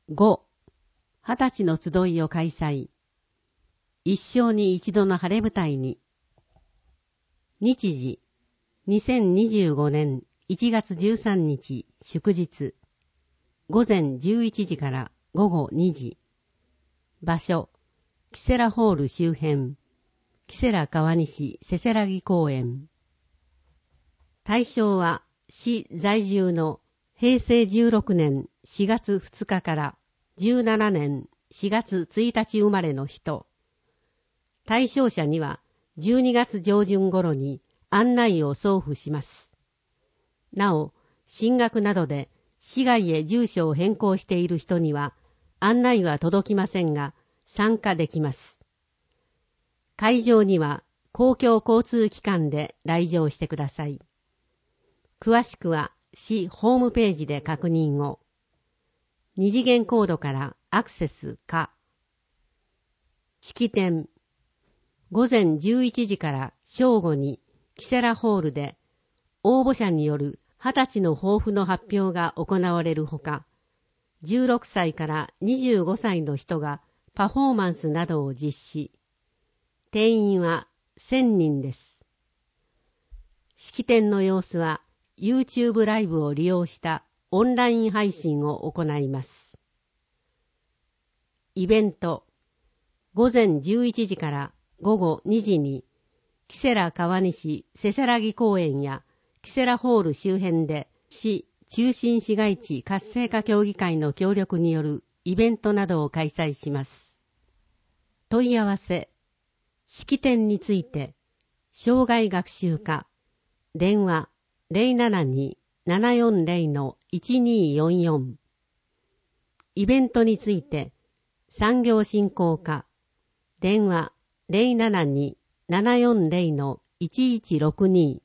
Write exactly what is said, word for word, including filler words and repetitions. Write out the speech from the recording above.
ご、二十歳の集いを開催。一生に一度の晴れ舞台に。日時、にせんにじゅうごねんいちがつじゅうさんにち祝日。午前じゅういちじから午後にじ。場所、キセラホール周辺。キセラ川西せせらぎ公園。対象は市在住のへいせいじゅうろくねんしがつふつかからじゅうななねんしがつついたち生まれの人。対象者にはじゅうにがつ上旬頃に案内を送付します。なお、進学などで市外へ住所を変更している人には案内は届きませんが参加できます。会場には公共交通機関で来場してください。詳しくは市ホームページで確認を。二次元コードからアクセスか。式典。午前じゅういちじから正午にキセラホールで応募者による二十歳の抱負の発表が行われるほか、じゅうろくさいからにじゅうごさいの人がパフォーマンスなどを実施。定員はせんにんです。式典の様子は YouTube ライブを利用したオンライン配信を行います。イベント。午前じゅういちじから午後にじにキセラ川西せせらぎ公園やキセラホール周辺で市中心市街地活性化協議会の協力によるイベントなどを開催します。問い合わせ。式典について障害学習課電話 ゼロななに ななよんゼロ のいちによんよん。イベントについて産業振興課電話 ゼロななに ななよんゼロ のいちいちろくに。